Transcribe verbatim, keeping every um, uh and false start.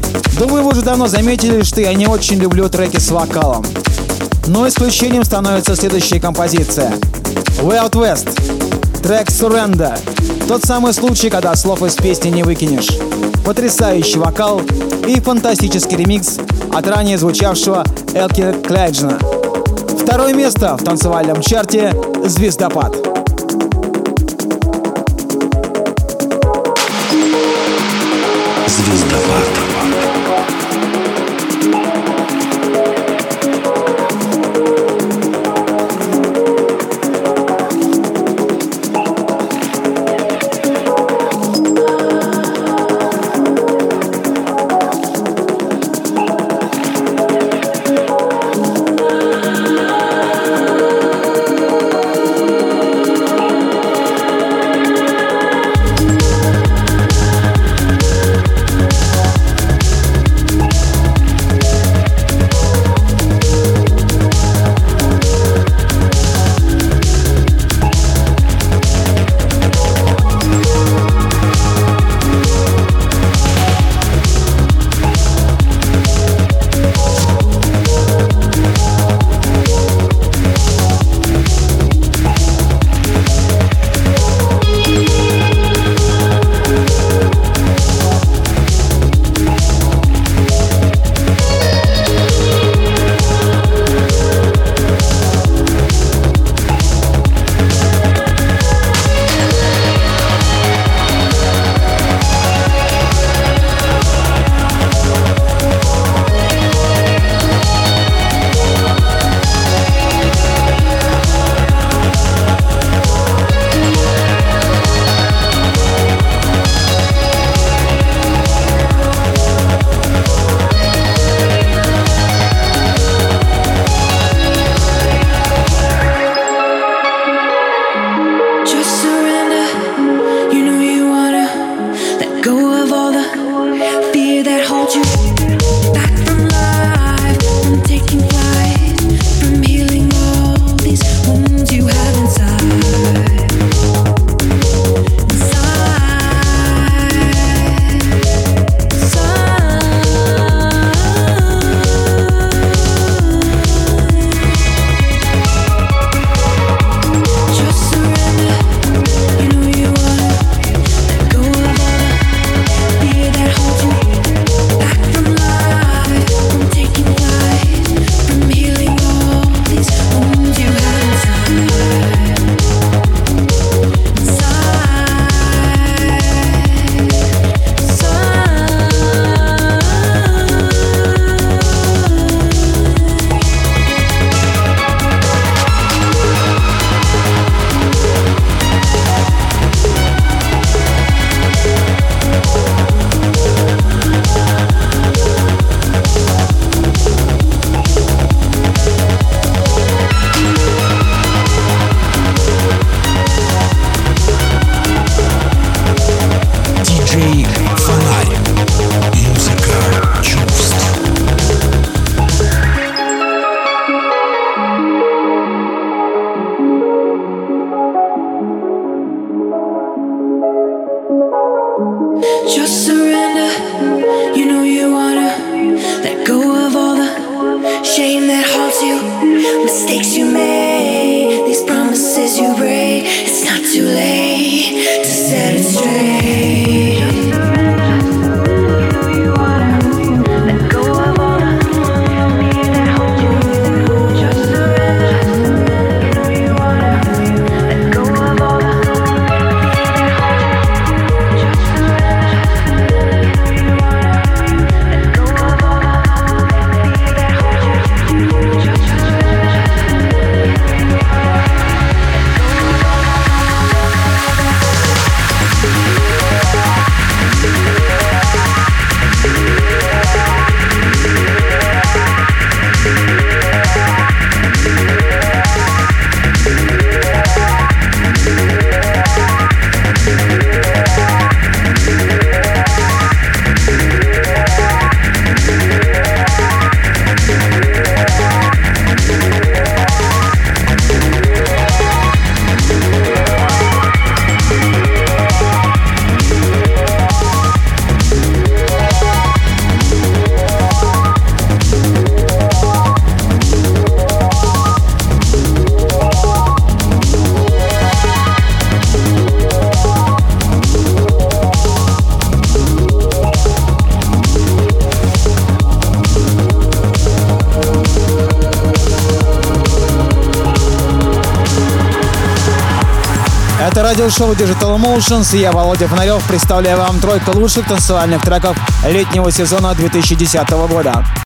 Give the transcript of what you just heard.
Думаю, вы уже давно заметили, что я не очень люблю треки с вокалом. Но исключением становится следующая композиция. Wild West. Трек Surrender. Тот самый случай, когда слов из песни не выкинешь. Потрясающий вокал и фантастический ремикс от ранее звучавшего Элки Клайджена. Второе место в танцевальном чарте «Звездопад». Звездопад. Это радиошоу Digital Emotions, и я, Володя Фонарев, представляю вам тройку лучших танцевальных треков летнего сезона две тысячи десятого года.